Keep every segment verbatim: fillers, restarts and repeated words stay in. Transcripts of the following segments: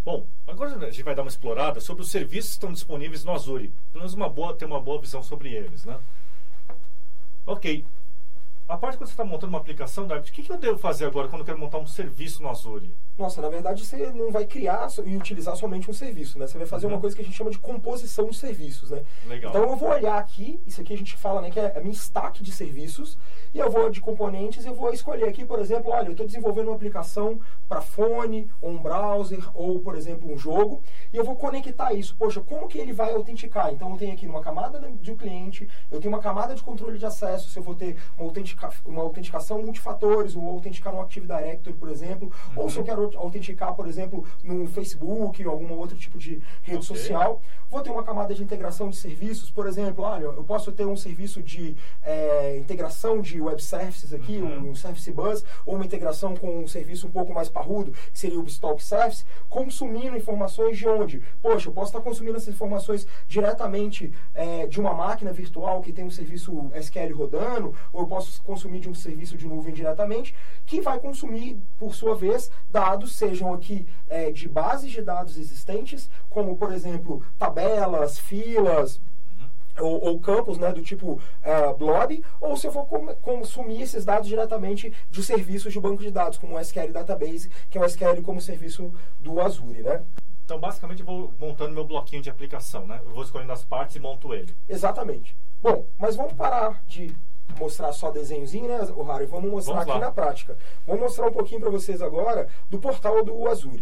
Bom, agora a gente vai dar uma explorada sobre os serviços que estão disponíveis no Azure. Pelo menos uma boa, ter uma boa visão sobre eles, né? Ok. A parte quando você está montando uma aplicação, David, o que, que eu devo fazer agora quando eu quero montar um serviço no Azure? Nossa, na verdade você não vai criar e utilizar somente um serviço, né? Você vai fazer uhum. uma coisa que a gente chama de composição de serviços, né? Legal. Então eu vou olhar aqui, isso aqui a gente fala, né, que é a minha stack de serviços, e eu vou de componentes, eu vou escolher aqui, por exemplo, olha, eu estou desenvolvendo uma aplicação para fone, ou um browser, ou, por exemplo, um jogo, e eu vou conectar isso. Poxa, como que ele vai autenticar? Então eu tenho aqui uma camada de um cliente, eu tenho uma camada de controle de acesso, se eu vou ter uma, autentica, uma autenticação multifatores, ou autenticar no Active Directory, por exemplo, uhum. ou se eu quero autenticar, por exemplo, no Facebook, ou algum outro tipo de rede okay. social. Vou ter uma camada de integração de serviços, por exemplo, olha, eu posso ter um serviço de é, integração de web services aqui, uhum. um Service Bus, ou uma integração com um serviço um pouco mais parrudo, que seria o Bestalk Service, consumindo informações de onde? Poxa, eu posso estar consumindo essas informações diretamente é, de uma máquina virtual que tem um serviço S Q L rodando, ou eu posso consumir de um serviço de nuvem diretamente, que vai consumir, por sua vez, dados, sejam aqui é, de bases de dados existentes, como, por exemplo, tabelas, filas, Ou, ou campos, né, do tipo uh, blob, ou se eu for com, consumir esses dados diretamente de serviços de banco de dados, como o S Q L Database, que é o S Q L como serviço do Azure, né? Então, basicamente, eu vou montando meu bloquinho de aplicação, né? Eu vou escolhendo as partes e monto ele. Exatamente. Bom, mas vamos parar de mostrar só desenhozinho, né, Harry? Vamos mostrar vamos aqui lá. na prática. Vou mostrar um pouquinho para vocês agora do portal do Azure.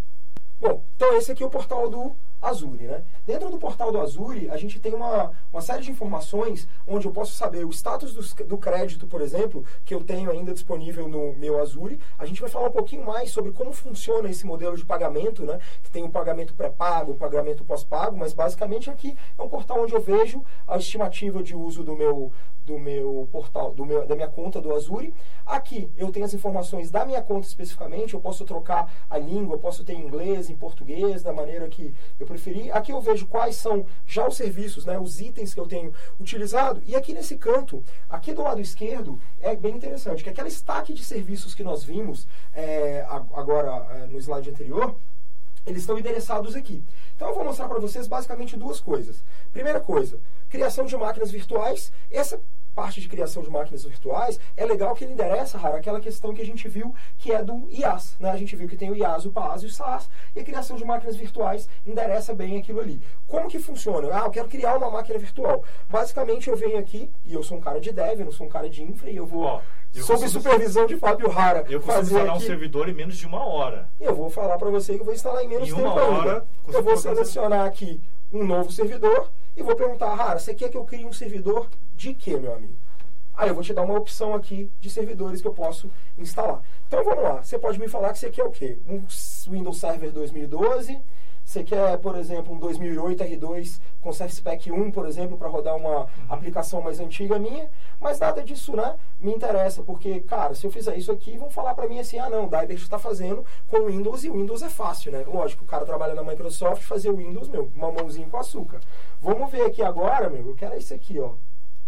Bom, então esse aqui é o portal do Azure, né? Dentro do portal do Azure, a gente tem uma, uma série de informações onde eu posso saber o status do, do crédito, por exemplo, que eu tenho ainda disponível no meu Azure. A gente vai falar um pouquinho mais sobre como funciona esse modelo de pagamento, né? Que tem o pagamento pré-pago, o pagamento pós-pago, mas basicamente aqui é um portal onde eu vejo a estimativa de uso do meu do meu portal, do meu, da minha conta do Azure. Aqui eu tenho as informações da minha conta especificamente, eu posso trocar a língua, eu posso ter em inglês, em português, da maneira que eu preferir. Aqui eu vejo quais são já os serviços, né, os itens que eu tenho utilizado. E aqui nesse canto, aqui do lado esquerdo, é bem interessante, que aquela stack de serviços que nós vimos é, agora é, no slide anterior, eles estão endereçados aqui. Então eu vou mostrar para vocês basicamente duas coisas. Primeira coisa, criação de máquinas virtuais. Essa parte de criação de máquinas virtuais é legal que ele endereça, Rara, aquela questão que a gente viu que é do I A S, né? A gente viu que tem o I A S, o PaaS e o SaaS, e a criação de máquinas virtuais endereça bem aquilo ali. Como que funciona? Ah, eu quero criar uma máquina virtual. Basicamente eu venho aqui, e eu sou um cara de dev, eu não sou um cara de infra, e eu vou... Oh. Eu sob consigo, supervisão de Fábio Rara. Eu consigo fazer instalar aqui, um servidor em menos de uma hora. Eu vou falar para você que eu vou instalar em menos em tempo uma hora, ainda. Eu vou selecionar aqui um novo servidor e vou perguntar, Rara, você quer que eu crie um servidor de quê, meu amigo? Aí eu vou te dar uma opção aqui de servidores que eu posso instalar. Então vamos lá, você pode me falar que você quer o quê? Um Windows Server dois mil e doze, você quer, por exemplo, um dois mil e oito R dois com Service Pack um, por exemplo, para rodar uma uhum. aplicação mais antiga minha, mas nada disso, né, me interessa, porque, cara, se eu fizer isso aqui, vão falar para mim assim, ah não, o Daibert está fazendo com o Windows, e o Windows é fácil, né? Lógico, o cara trabalha na Microsoft, fazer o Windows, meu, mamãozinho com açúcar. Vamos ver aqui agora, meu, eu quero esse aqui, ó.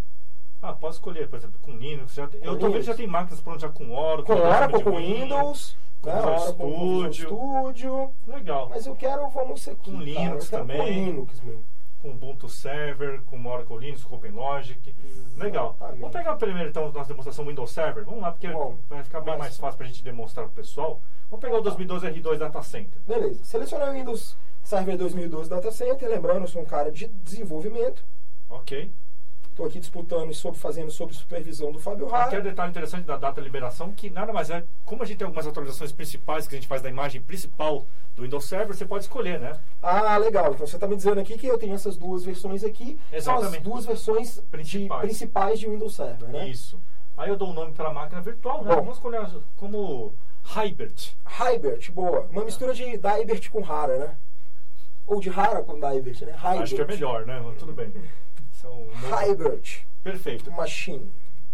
Ah, posso escolher, por exemplo, com Linux. Já tem, com eu Linux. Talvez já tem máquinas prontas já com Oracle. Com Oracle, com Windows. Com né, Visual Studio. Studio. Legal. Mas eu quero, vamos isso aqui. Com Linux cara, também. Com Linux, meu. Com Ubuntu Server, com Oracle Linux, com OpenLogic. Exatamente. Legal. Vamos pegar primeiro, então, nossa demonstração Windows Server. Vamos lá, porque Bom, vai ficar bem mais fácil para a gente demonstrar para o pessoal. Vamos pegar o dois mil e doze R dois Data Center. Beleza. Selecionei o Windows Server dois mil e doze Data Center. Lembrando, eu sou um cara de desenvolvimento. Ok. Estou aqui disputando e sobre, fazendo sob supervisão do Fábio Rara. Aqui é um detalhe interessante da data de liberação, que nada mais é, como a gente tem algumas atualizações principais que a gente faz da imagem principal do Windows Server, você pode escolher, né? Ah, legal. Então você está me dizendo aqui que eu tenho essas duas versões aqui. Exatamente. São as duas versões principais de, principais de Windows Server, né? Isso. Aí eu dou o um nome para a máquina virtual, né? Bom, vamos escolher como Hybert. Hybert, boa. Uma mistura de Daibert com Rara, né? Ou de Rara com Daibert, né? Hybert. Acho que é melhor, né? Tudo bem. São Hybert. Perfeito. Machine.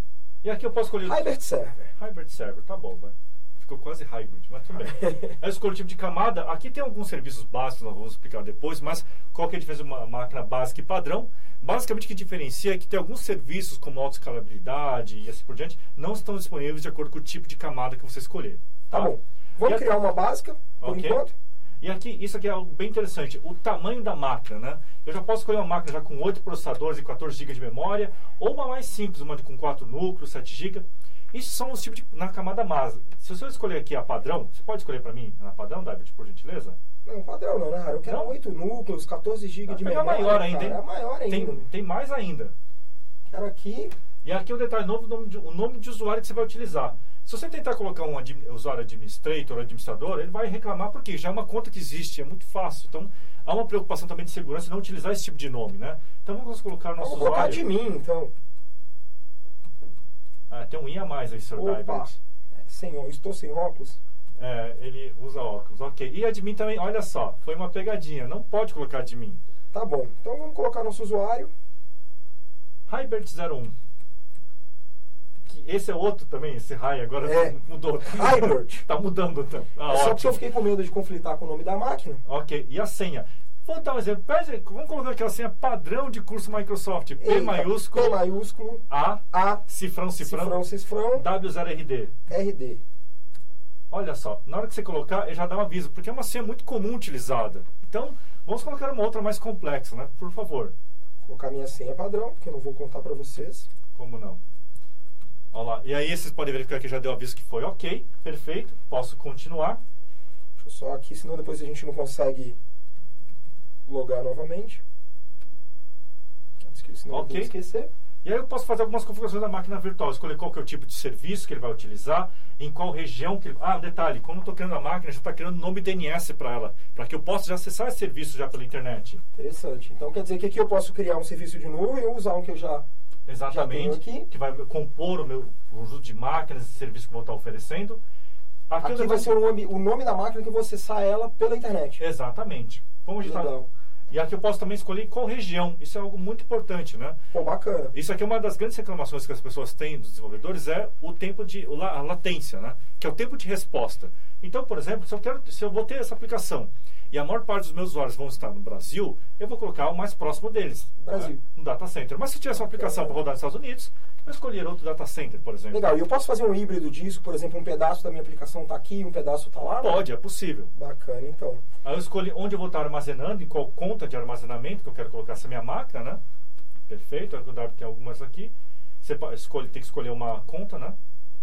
E aqui eu posso escolher... Hybert Server. Hybert Server, tá bom, vai. Ficou quase hybrid, mas tudo bem. Eu escolho o tipo de camada. Aqui tem alguns serviços básicos, nós vamos explicar depois, mas qual que é a diferença de uma máquina básica e padrão? Basicamente o que diferencia é que tem alguns serviços como autoescalabilidade e assim por diante, não estão disponíveis de acordo com o tipo de camada que você escolher. Tá, tá bom. Vamos e criar a... uma básica, por okay. enquanto. E aqui, isso aqui é algo bem interessante, o tamanho da máquina, né? Eu já posso escolher uma máquina já com oito processadores e quatorze gigas de memória, ou uma mais simples, uma com quatro núcleos, sete gigas. Isso são os tipos de, na camada base. Se você escolher aqui a padrão, você pode escolher para mim na padrão, David, por gentileza? Não, padrão não, né? Eu quero não? oito núcleos, quatorze gigas de memória. Maior ainda, cara, hein? É maior ainda. Tem, tem mais ainda. Quero aqui... E aqui o detalhe novo, o nome, de, o nome de usuário que você vai utilizar. Se você tentar colocar um admi, usuário administrator, administrador, ele vai reclamar porque já é uma conta que existe, é muito fácil. Então, há uma preocupação também de segurança em não utilizar esse tipo de nome, né? Então, vamos colocar o nosso vamos usuário... Vamos colocar admin, então. Ah, tem um i a mais aí, senhor David. Sem, estou sem óculos? É, ele usa óculos, ok. E admin também, olha só, foi uma pegadinha, não pode colocar admin. Tá bom, então vamos colocar nosso usuário. Hybert zero um. Esse é outro também, esse Rai agora é. mudou. Hybert. Tá mudando então. Ah, é só ótimo. porque eu fiquei com medo de conflitar com o nome da máquina. Ok, e a senha? Vou dar um exemplo. Vamos colocar aquela senha padrão de curso Microsoft. P Eita, maiúsculo. P maiúsculo. A. A. Cifrão, cifrão. Cifrão, cifrão. W zero R D. R D. Olha só, na hora que você colocar, ele já dá um aviso, porque é uma senha muito comum utilizada. Então, vamos colocar uma outra mais complexa, né? Por favor. Vou colocar minha senha padrão, porque eu não vou contar para vocês. Como não? Olha lá. E aí vocês podem verificar que já deu aviso que foi ok, perfeito. Posso continuar. Deixa eu só aqui, senão depois a gente não consegue logar novamente. Senão ok. Eu vou esquecer. E aí eu posso fazer algumas configurações da máquina virtual, escolher qual que é o tipo de serviço que ele vai utilizar, em qual região que ele... Ah, detalhe, quando eu estou criando a máquina, já está criando nome D N S para ela, para que eu possa já acessar esse serviço já pela internet. Interessante. Então quer dizer que aqui eu posso criar um serviço de nuvem ou usar um que eu já, Exatamente, já tenho aqui. Que vai compor o meu conjunto de máquinas e serviços que eu vou estar oferecendo. Aqui, aqui vai ser o nome, o nome da máquina que eu vou acessar ela pela internet. Exatamente. Como a gente Legal. Tá... E aqui eu posso também escolher qual região. Isso é algo muito importante, né? Pô, bacana. Isso aqui é uma das grandes reclamações que as pessoas têm dos desenvolvedores, é o tempo de... a latência, né? Que é o tempo de resposta. Então, por exemplo, se eu, quero, se eu vou ter essa aplicação e a maior parte dos meus usuários vão estar no Brasil, eu vou colocar o mais próximo deles. Brasil. Né? No data center. Mas se eu tivesse uma aplicação para rodar nos Estados Unidos, eu escolher outro data center, por exemplo. Legal. E eu posso fazer um híbrido disso? Por exemplo, um pedaço da minha aplicação está aqui e um pedaço está lá? Pode, é possível. Bacana, então. Aí eu escolhi onde eu vou estar armazenando, em qual conta de armazenamento que eu quero colocar essa minha máquina, né? Perfeito, o Davi tem algumas aqui. Você escolhe, tem que escolher uma conta, né?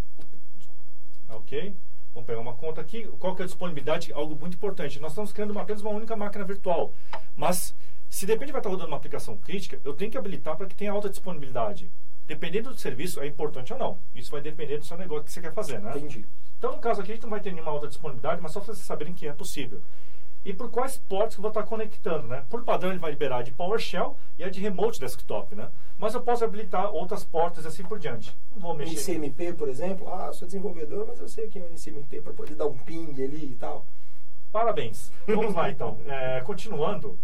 Ok. Vamos pegar uma conta aqui. Qual que é a disponibilidade? Algo muito importante. Nós estamos criando uma, apenas uma única máquina virtual. Mas, se de repente vai estar rodando uma aplicação crítica, eu tenho que habilitar para que tenha alta disponibilidade. Dependendo do serviço, é importante ou não. Isso vai depender do seu negócio que você quer fazer, né? Entendi. Então, no caso aqui, a gente não vai ter nenhuma alta disponibilidade, mas só para vocês saberem que é possível. E por quais portos que eu vou estar conectando, né? Por padrão, ele vai liberar de PowerShell e a de Remote Desktop, né? Mas eu posso habilitar outras portas e assim por diante. Não vou mexer. N C M P, por exemplo. Ah, eu sou desenvolvedor, mas eu sei o que é um N C M P para poder dar um ping ali e tal. Parabéns. Vamos lá, então. É, continuando.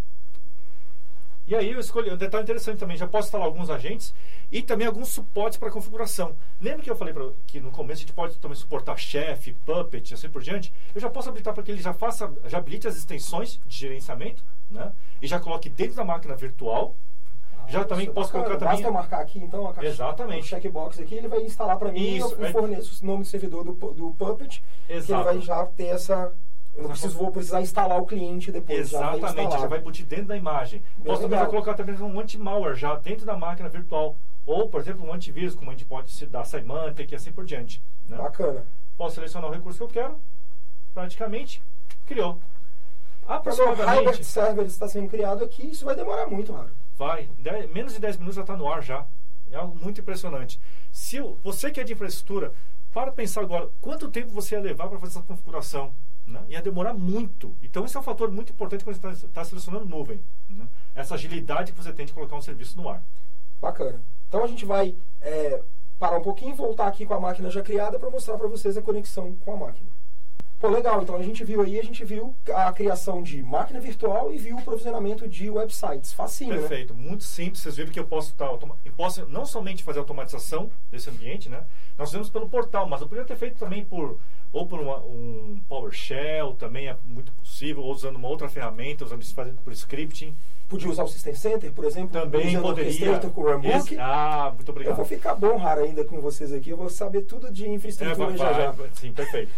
E aí eu escolhi, um detalhe interessante também, já posso instalar alguns agentes e também alguns suportes para configuração. Lembra que eu falei pra, que no começo a gente pode também suportar Chef, Puppet e assim por diante? Eu já posso habilitar para que ele já faça, já habilite as extensões de gerenciamento, né? E já coloque dentro da máquina virtual. Ah, já também posso bacana. colocar também... Basta eu marcar aqui então a caixa, Exatamente. o checkbox aqui, ele vai instalar para mim. Isso, eu é... forneço o nome do servidor do, do Puppet, Exato. que ele vai já ter essa... Eu não preciso, vou precisar instalar o cliente depois. Exatamente, já, já vai embutir dentro da imagem. Bem Posso também já colocar também um anti-malware já dentro da máquina virtual. Ou, por exemplo, um antivírus, como a gente pode se dar Symantec e assim por diante. Né? Bacana. Posso selecionar o recurso que eu quero. Praticamente, criou. Aproximadamente... O Hybert Server está sendo criado aqui, isso vai demorar muito, Raro. Vai. dez, menos de dez minutos já está no ar já. É algo muito impressionante. Se eu, você que é de infraestrutura, para pensar agora, quanto tempo você ia levar para fazer essa configuração? Né? Ia demorar muito. Então esse é um fator muito importante quando você está tá selecionando nuvem, né? Essa agilidade que você tem de colocar um serviço no ar. Bacana. Então a gente vai é, parar um pouquinho e voltar aqui com a máquina já criada para mostrar para vocês a conexão com a máquina. Pô, legal. Então a gente viu aí, a gente viu a criação de máquina virtual e viu o provisionamento de websites. Facinho, Perfeito. Né? Muito simples. Vocês viram que eu posso, tá, eu posso não somente fazer automatização desse ambiente, né? Nós fizemos pelo portal, mas eu poderia ter feito também por ou por uma, um PowerShell, também é muito possível, ou usando uma outra ferramenta, usando isso fazendo por scripting. podia usar o System Center, por exemplo? Também poderia. Com o Runbook. Ah, muito obrigado. Eu vou ficar bom, Rara, ainda com vocês aqui. Eu vou saber tudo de infraestrutura é, já já. Sim, perfeito.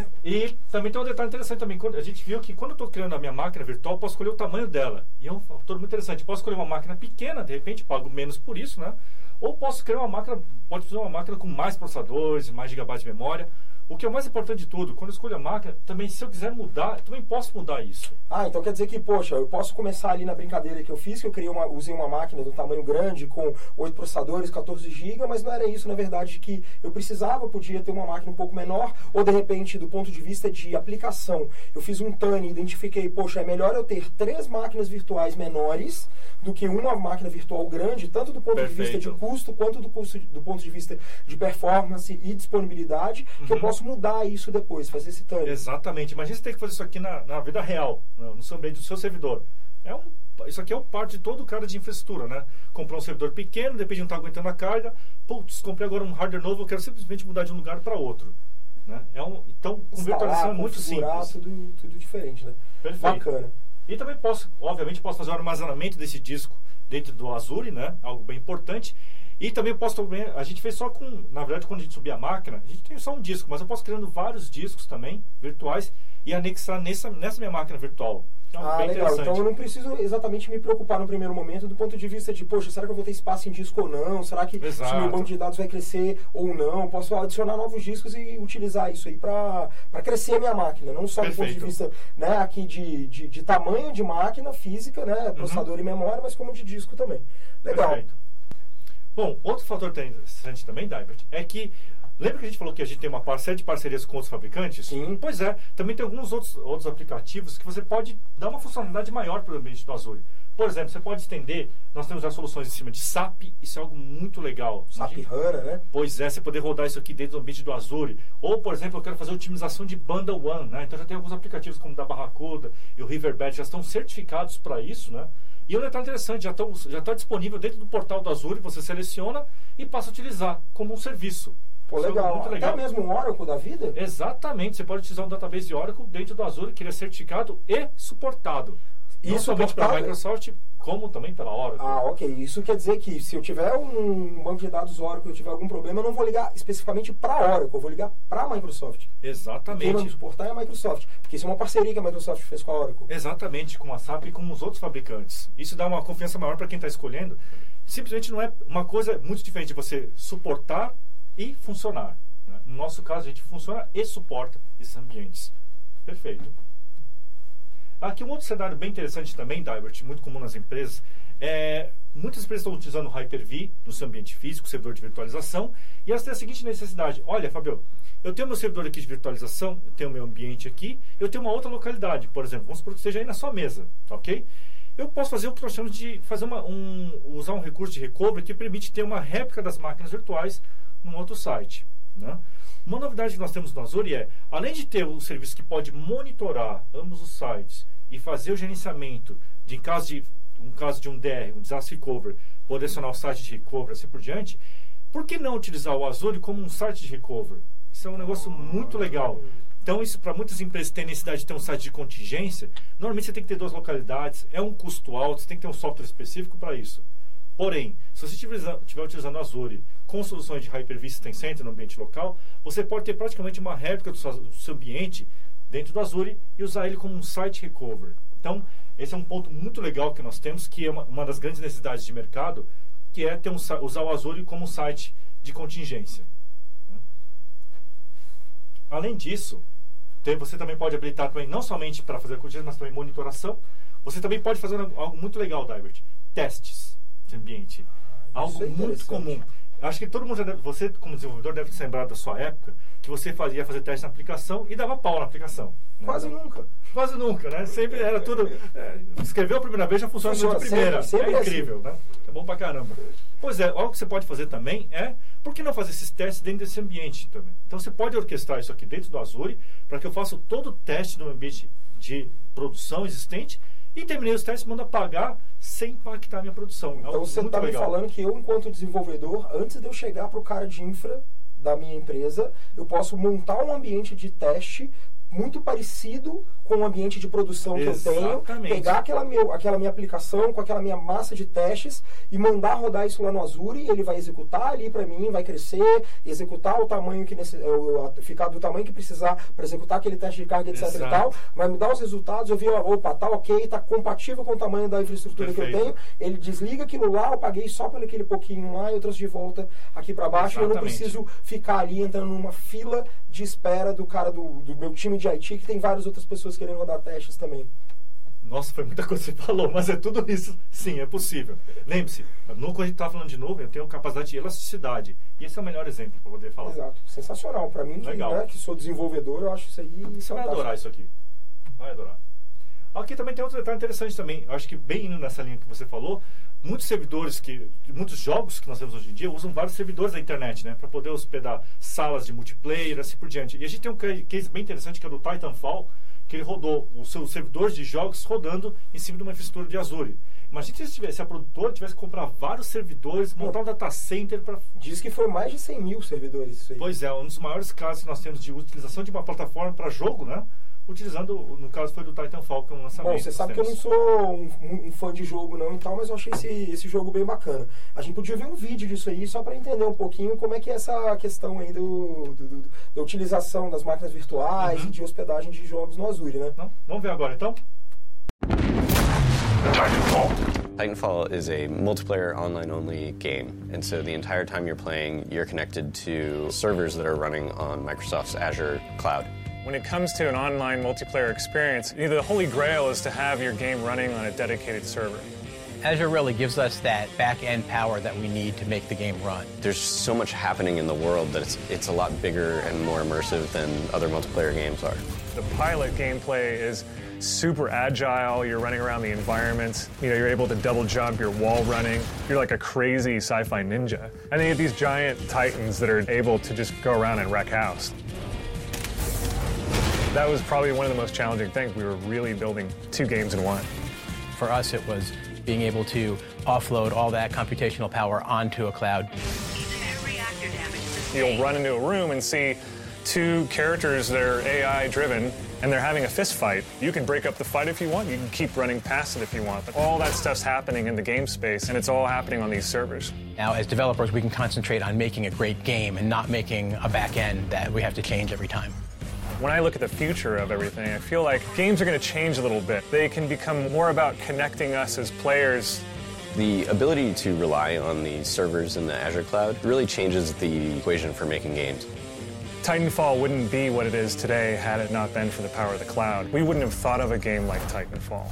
E também tem um detalhe interessante também. A gente viu que quando eu estou criando a minha máquina virtual, eu posso escolher o tamanho dela. E é um fator muito interessante. Eu posso escolher uma máquina pequena, de repente pago menos por isso, né? Ou posso criar uma máquina, pode fazer uma máquina com mais processadores, mais gigabytes de memória. O que é o mais importante de tudo, quando eu escolho a máquina, também se eu quiser mudar, eu também posso mudar isso. Ah, então quer dizer que, poxa, eu posso começar ali na brincadeira que eu fiz, que eu criei uma, usei uma máquina de um tamanho grande, com oito processadores, quatorze gigas, mas não era isso, na verdade, que eu precisava, podia ter uma máquina um pouco menor, ou de repente, do ponto de vista de aplicação, eu fiz um T A N e identifiquei, poxa, é melhor eu ter três máquinas virtuais menores do que uma máquina virtual grande, tanto do ponto Perfeito. de vista de custo, quanto do, custo, do ponto de vista de performance e disponibilidade, uhum. que eu posso mudar isso depois, fazer esse T A N. Exatamente. Imagina você ter que fazer isso aqui na, na vida real, no seu ambiente do seu servidor. É um, isso aqui é o parte de todo cara de infraestrutura, né? Comprar um servidor pequeno, de repente não está aguentando a carga, putz, comprei agora um hardware novo, eu quero simplesmente mudar de um lugar para outro. Né? É um, então, com Instalar, virtualização é muito simples. Tudo, tudo diferente, né? Perfeito. Bacana. E também posso, obviamente, posso fazer o armazenamento desse disco dentro do Azure, né? Algo bem importante. E também posso também, a gente fez só com, na verdade, quando a gente subir a máquina, a gente tem só um disco, mas eu posso criando vários discos também, virtuais, e anexar nessa, nessa minha máquina virtual. Então, ah, bem legal. Então eu não preciso exatamente me preocupar no primeiro momento do ponto de vista de, poxa, será que eu vou ter espaço em disco ou não? Será que Exato. se meu banco de dados vai crescer ou não? Posso adicionar novos discos e utilizar isso aí para crescer a minha máquina, não só Perfeito. do ponto de vista, né, aqui de, de, de tamanho de máquina física, né, processador uhum. e memória, mas como de disco também. Legal. Perfeito. Bom, outro fator interessante também, Daibert, é que lembra que a gente falou que a gente tem uma série de parcerias com outros fabricantes? Sim. Pois é, também tem alguns outros, outros aplicativos que você pode dar uma funcionalidade maior para o ambiente do Azure. Por exemplo, você pode estender, nós temos já soluções em cima de S A P, isso é algo muito legal. S A P HANA, né? Pois é, você poder rodar isso aqui dentro do ambiente do Azure. Ou, por exemplo, eu quero fazer otimização de banda WAN, né? Então já tem alguns aplicativos como o da Barracuda e o Riverbed, já estão certificados para isso, né? E um detalhe interessante, já está já tá disponível dentro do portal do Azure, você seleciona e passa a utilizar como um serviço. Pô, legal. Muito legal. Até mesmo um Oracle da vida? Exatamente, você pode utilizar um database de Oracle dentro do Azure, que ele é certificado e suportado. Não Isso somente pela Microsoft, como também pela Oracle. Ah, ok. Isso quer dizer que se eu tiver um banco de dados Oracle e eu tiver algum problema, eu não vou ligar especificamente para a Oracle, eu vou ligar para a Microsoft. Exatamente. Quem vai me suportar é a Microsoft, porque isso é uma parceria que a Microsoft fez com a Oracle. Exatamente, com a S A P e com os outros fabricantes. Isso dá uma confiança maior para quem está escolhendo. Simplesmente não é uma coisa muito diferente de você suportar e funcionar. Né? No nosso caso, a gente funciona e suporta esses ambientes. Perfeito. Aqui um outro cenário bem interessante também, Daibert, muito comum nas empresas, é, muitas empresas estão utilizando o Hyper-V no seu ambiente físico, servidor de virtualização, e elas têm a seguinte necessidade: olha, Fabio, eu tenho meu servidor aqui de virtualização, eu tenho meu ambiente aqui, eu tenho uma outra localidade, por exemplo, vamos supor que esteja aí na sua mesa, ok? Eu posso fazer o que nós chamamos de fazer uma, um, usar um recurso de recovery que permite ter uma réplica das máquinas virtuais num outro site, né? Uma novidade que nós temos no Azure é, além de ter um serviço que pode monitorar ambos os sites e fazer o gerenciamento de, em caso de um caso de um D R, um Disaster Recovery, poder acionar o site de recovery assim por diante, por que não utilizar o Azure como um site de recovery? Isso é um negócio muito legal. Então, isso para muitas empresas que têm necessidade de ter um site de contingência, normalmente você tem que ter duas localidades, é um custo alto, você tem que ter um software específico para isso. Porém, se você estiver utilizando o Azure com soluções de Hyper-V System Center no ambiente local, você pode ter praticamente uma réplica do seu, do seu ambiente dentro do Azure e usar ele como um site recovery. Então, esse é um ponto muito legal que nós temos, que é uma, uma das grandes necessidades de mercado, que é ter um, usar o Azure como um site de contingência. Além disso, você também pode habilitar também, não somente para fazer contingência, mas também monitoração. Você também pode fazer algo muito legal, Daibert, testes de ambiente. Ah, algo é muito comum. Acho que todo mundo já deve, você como desenvolvedor deve se lembrar da sua época que você fazia fazer teste na aplicação e dava pau na aplicação. Quase né? nunca. Quase nunca, né? Sempre era tudo... É, escreveu a primeira vez, já funciona, funciona de primeira. Sempre, sempre é incrível, assim. Né? É bom pra caramba. Pois é, algo que você pode fazer também é, por que não fazer esses testes dentro desse ambiente também? Então você pode orquestrar isso aqui dentro do Azure para que eu faça todo o teste no ambiente de produção existente e terminei os testes, manda pagar sem impactar a minha produção. Então você está me falando que eu, enquanto desenvolvedor, antes de eu chegar para o cara de infra da minha empresa, eu posso montar um ambiente de teste muito parecido com o ambiente de produção que Exatamente. eu tenho, pegar aquela, meu, aquela minha aplicação com aquela minha massa de testes e mandar rodar isso lá no Azure, ele vai executar ali para mim, vai crescer, executar o tamanho que nesse, ficar do tamanho que precisar para executar aquele teste de carga, etc Exato. e tal, vai me dar os resultados, eu vi, opa, tá ok, tá compatível com o tamanho da infraestrutura Perfeito. que eu tenho, ele desliga aquilo lá, eu paguei só pelo aquele pouquinho lá, eu trouxe de volta aqui para baixo, Exatamente. eu não preciso ficar ali entrando numa fila de espera do cara do, do meu time de I T, que tem várias outras pessoas querendo rodar testes também. Nossa, foi muita coisa que você falou, mas é tudo isso, sim, é possível. Lembre-se, quando a gente está falando de nuvem, eu tenho capacidade de elasticidade. E esse é o melhor exemplo para poder falar. Exato, sensacional. Para mim, que, né, que sou desenvolvedor, eu acho isso aí Você fantástico. vai adorar isso aqui. Vai adorar. Aqui também tem outro detalhe interessante também. Eu acho que bem indo nessa linha que você falou, muitos servidores, que, muitos jogos que nós temos hoje em dia usam vários servidores da internet, né? Para poder hospedar salas de multiplayer, assim por diante. E a gente tem um case bem interessante que é do Titanfall, que ele rodou os seus servidores de jogos rodando em cima de uma infraestrutura de Azure. Imagina se, tivesse, se a produtora tivesse que comprar vários servidores, montar um data center para... Diz que foi mais de cem mil servidores isso aí. Pois é, um dos maiores casos que nós temos de utilização de uma plataforma para jogo, né? Utilizando, no caso foi do Titanfall, que é um lançamento. Bom, você sabe que eu não sou um, um, um fã de jogo não e tal, mas eu achei esse, esse jogo bem bacana. A gente podia ver um vídeo disso aí, só para entender um pouquinho como é que é essa questão aí do, do, do, da utilização das máquinas virtuais uhum. e de hospedagem de jogos no Azure, né? Não? Vamos ver agora, então? Titanfall. Titanfall is a multiplayer online-only game, and so the entire time you're playing, you're connected to servers that are running on Microsoft's Azure cloud. When it comes to an online multiplayer experience, the holy grail is to have your game running on a dedicated server. Azure really gives us that back-end power that we need to make the game run. There's so much happening in the world that it's, it's a lot bigger and more immersive than other multiplayer games are. The pilot gameplay is super agile. You're running around the environment. You know, you're able to double jump, you're wall running. You're like a crazy sci-fi ninja. And then you have these giant titans that are able to just go around and wreck house. That was probably one of the most challenging things. We were really building two games in one. For us, it was being able to offload all that computational power onto a cloud. You'll run into a room and see two characters that are A I driven, and they're having a fist fight. You can break up the fight if you want. You can keep running past it if you want. But all that stuff's happening in the game space, and it's all happening on these servers. Now, as developers, we can concentrate on making a great game and not making a back end that we have to change every time. When I look at the future of everything, I feel like games are going to change a little bit. They can become more about connecting us as players. The ability to rely on the servers in the Azure cloud really changes the equation for making games. Titanfall wouldn't be what it is today had it not been for the power of the cloud. We wouldn't have thought of a game like Titanfall.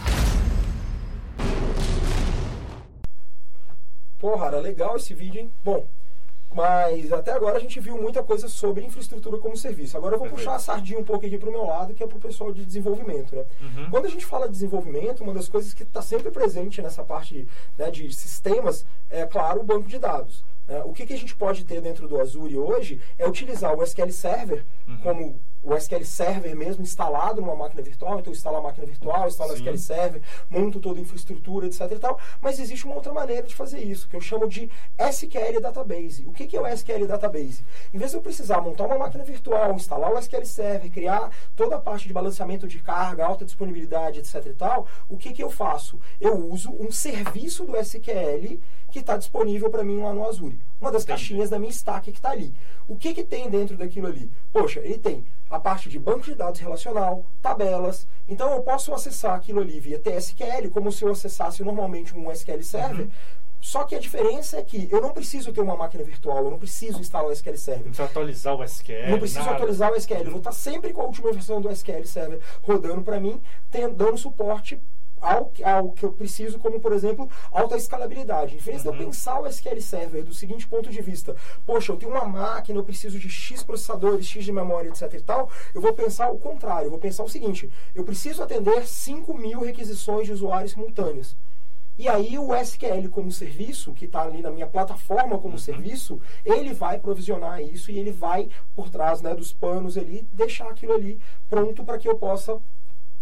Porra, era legal esse vídeo, hein? Bom, mas até agora a gente viu muita coisa sobre infraestrutura como serviço. Agora eu vou Perfeito. puxar a sardinha um pouco aqui para o meu lado, que é para o pessoal de desenvolvimento, né? Uhum. Quando a gente fala de desenvolvimento, uma das coisas que está sempre presente nessa parte, né, de sistemas é, claro, o banco de dados. É, o que, que a gente pode ter dentro do Azure hoje é utilizar o S Q L Server uhum. como o S Q L Server mesmo instalado numa máquina virtual, então instalar a máquina virtual, instalar o S Q L Server, monto toda a infraestrutura, etc e tal, mas existe uma outra maneira de fazer isso, que eu chamo de S Q L Database. O que, que é o S Q L Database? Em vez de eu precisar montar uma máquina virtual, instalar o S Q L Server, criar toda a parte de balanceamento de carga, alta disponibilidade, etc e tal, o que, que eu faço? Eu uso um serviço do S Q L que está disponível para mim lá no Azure. Uma das Entendi. caixinhas da minha stack que está ali. O que, que tem dentro daquilo ali? Poxa, ele tem a parte de banco de dados relacional, tabelas. Então eu posso acessar aquilo ali via T S Q L, como se eu acessasse normalmente um S Q L Server. Uhum. Só que a diferença é que eu não preciso ter uma máquina virtual, eu não preciso instalar o S Q L Server. Não precisa atualizar o S Q L. Não preciso nada. atualizar o S Q L. Eu vou estar sempre com a última versão do S Q L Server rodando para mim, tendo, dando suporte Ao, ao que eu preciso, como, por exemplo, alta escalabilidade. Em vez uhum. de eu pensar o S Q L Server do seguinte ponto de vista, poxa, eu tenho uma máquina, eu preciso de X processadores, X de memória, etc e tal, eu vou pensar o contrário, eu vou pensar o seguinte, eu preciso atender cinco mil requisições de usuários simultâneos. E aí o S Q L como serviço, que está ali na minha plataforma como uhum. serviço, ele vai provisionar isso e ele vai, por trás, né, dos panos ali, deixar aquilo ali pronto para que eu possa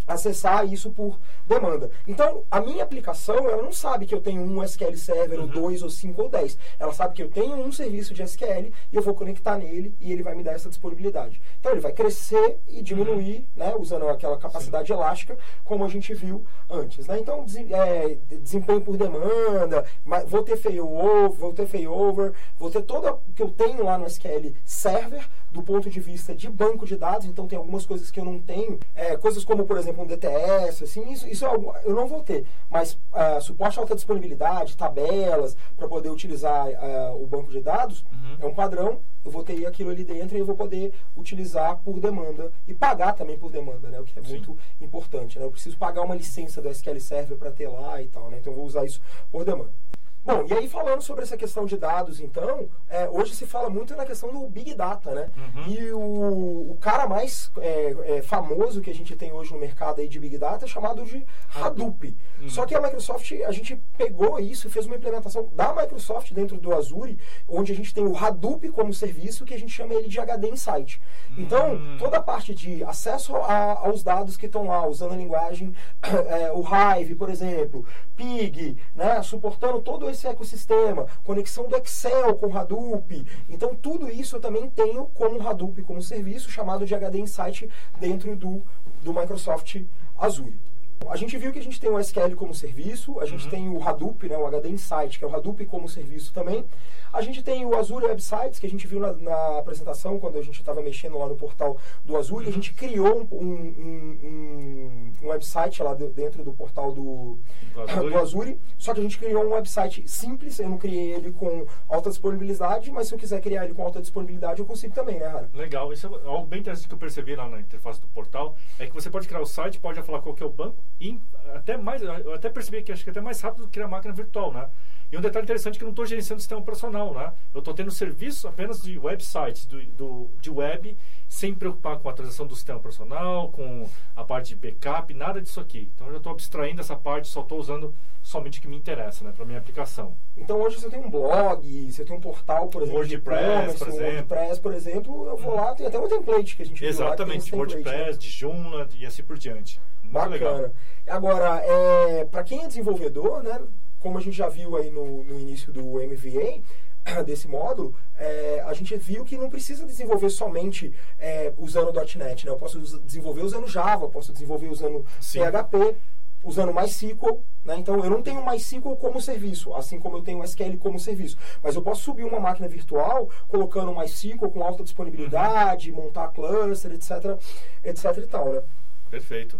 acessar isso por demanda. Então, a minha aplicação, ela não sabe que eu tenho um S Q L Server, uhum. ou dois, ou cinco, ou dez. Ela sabe que eu tenho um serviço de S Q L e eu vou conectar nele e ele vai me dar essa disponibilidade. Então, ele vai crescer e diminuir, uhum. né, usando aquela capacidade Sim. elástica, como a gente viu antes. Né? Então, é, desempenho por demanda, vou ter failover, vou ter failover, vou ter todo o que eu tenho lá no S Q L Server, do ponto de vista de banco de dados. Então, tem algumas coisas que eu não tenho, é, coisas como, por exemplo, um D T S, assim, isso, isso eu não vou ter, mas uh, suporte à alta disponibilidade, tabelas, para poder utilizar uh, o banco de dados, uhum. é um padrão, eu vou ter aquilo ali dentro e eu vou poder utilizar por demanda e pagar também por demanda, né, o que é Sim. muito importante, né, eu preciso pagar uma licença do S Q L Server para ter lá e tal, né, então eu vou usar isso por demanda. Bom, e aí falando sobre essa questão de dados, então, é, hoje se fala muito na questão do Big Data, né? Uhum. E o, o cara mais é, é, famoso que a gente tem hoje no mercado aí de Big Data é chamado de Hadoop. Uhum. Só que a Microsoft, a gente pegou isso e fez uma implementação da Microsoft dentro do Azure, onde a gente tem o Hadoop como serviço, que a gente chama ele de H D Insight. Então, uhum. toda a parte de acesso a, aos dados que estão lá, usando a linguagem, é, o Hive, por exemplo, Pig, né, suportando todo esse ecossistema, conexão do Excel com Hadoop. Então, tudo isso eu também tenho como Hadoop, como serviço, chamado de H D Insight dentro do, do Microsoft Azure. A gente viu que a gente tem o S Q L como serviço, a gente uhum. tem o Hadoop, né, o H D Insight, que é o Hadoop como serviço também. A gente tem o Azure Web Sites, que a gente viu na, na apresentação, quando a gente estava mexendo lá no portal do Azure. Uhum. A gente criou um, um, um, um website lá dentro do portal do, do, Azure. do Azure. Só que a gente criou um website simples, eu não criei ele com alta disponibilidade, mas se eu quiser criar ele com alta disponibilidade, eu consigo também, né, Rara? Legal. Isso é algo bem interessante que eu percebi lá na interface do portal, é que você pode criar o site, pode já falar qual que é o banco, e até mais, eu até percebi que acho que é até mais rápido do que criar a máquina virtual, né? E um detalhe interessante é que eu não estou gerenciando o sistema operacional, né? Eu estou tendo serviço apenas de websites, do, do, de web, sem preocupar com a atualização do sistema operacional, com a parte de backup, nada disso aqui. Então eu já estou abstraindo essa parte, só estou usando somente o que me interessa, né? Para a minha aplicação. Então hoje você tem um blog, você tem um portal, por exemplo, WordPress, por exemplo. WordPress, por exemplo, eu vou hum. lá, tem até um template que a gente Exatamente, viu lá, WordPress, né? De Joomla e assim por diante. Muito Bacana. Legal. Agora, é, para quem é desenvolvedor, né? Como a gente já viu aí no, no início do M V A, desse módulo, é, a gente viu que não precisa desenvolver somente é, usando o .NET, né? Eu posso desenvolver usando Java, eu posso desenvolver usando Sim. P H P, usando MySQL, né? Então eu não tenho MySQL como serviço, assim como eu tenho o S Q L como serviço, mas eu posso subir uma máquina virtual colocando MySQL com alta disponibilidade, uhum. montar cluster, etc, etc e tal, né? Perfeito.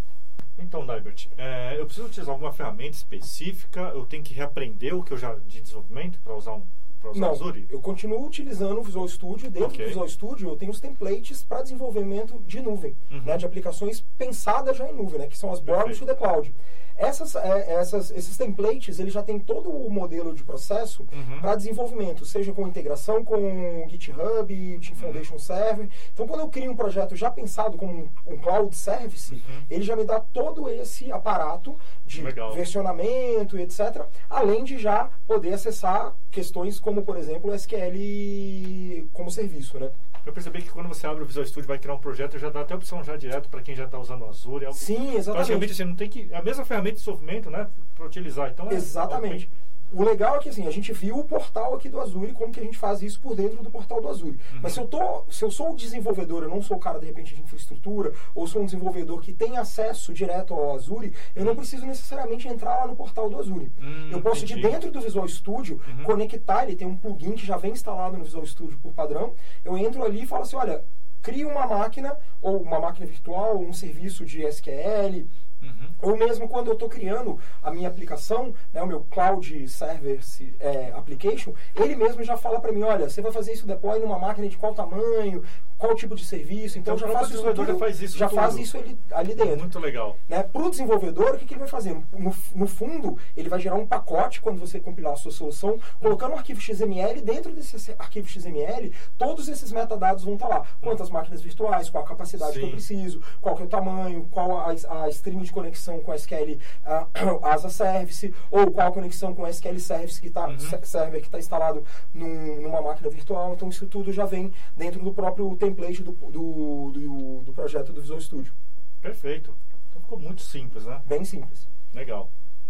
Então, Daibert, é, eu preciso utilizar alguma ferramenta específica? Eu tenho que reaprender o que eu já de desenvolvimento para usar um para usar Não, Azure? Eu continuo utilizando o Visual Studio. Dentro okay. do Visual Studio eu tenho os templates para desenvolvimento de nuvem, uhum. né, de aplicações pensadas já em nuvem, né, que são as Born to the Cloud. Essas, é, essas, esses templates, ele já tem todo o modelo de processo uhum. para desenvolvimento, seja com integração com o GitHub, o Team Foundation uhum. Server. Então, quando eu crio um projeto já pensado como um, um Cloud Service, uhum. ele já me dá todo esse aparato de Legal. versionamento e etcétera, além de já poder acessar questões como, por exemplo, o S Q L como serviço, né? Eu percebi que quando você abre o Visual Studio e vai criar um projeto, já dá até opção já direto para quem já está usando o Azure. É algo Sim, exatamente. Praticamente assim, não tem que... É a mesma ferramenta de desenvolvimento, né? Para utilizar. Então, é exatamente. Algo... O legal é que assim, a gente viu o portal aqui do Azure, como que a gente faz isso por dentro do portal do Azure. Uhum. Mas se eu, tô, se eu sou o desenvolvedor, eu não sou o cara, de repente, de infraestrutura, ou sou um desenvolvedor que tem acesso direto ao Azure, eu não preciso necessariamente entrar lá no portal do Azure. Hum, eu posso, entendi. de dentro do Visual Studio, uhum. conectar, ele tem um plugin que já vem instalado no Visual Studio por padrão, eu entro ali e falo assim, olha, cria uma máquina, ou uma máquina virtual, ou um serviço de S Q L, Uhum. ou mesmo quando eu estou criando a minha aplicação, né, o meu Cloud Server é, Application, ele mesmo já fala para mim, olha, você vai fazer isso deploy numa máquina de qual tamanho, qual tipo de serviço, então, então já, faço isso tudo, já faz isso já tudo. faz isso ali, ali dentro. Muito legal. Né? Para o desenvolvedor, o que, que ele vai fazer? No, no fundo, ele vai gerar um pacote quando você compilar a sua solução, colocando um arquivo X M L, dentro desse arquivo X M L, todos esses metadados vão estar lá. Quantas hum. máquinas virtuais, qual a capacidade Sim. que eu preciso, qual que é o tamanho, qual a, a stream de conexão com S Q L uh, Asa Service, ou qual a conexão com S Q L Service que tá, uhum. server que está instalado num, numa máquina virtual. Então isso tudo já vem dentro do próprio template do, do, do, do projeto do Visual Studio. Perfeito. Ficou muito simples, né? Bem simples. Legal.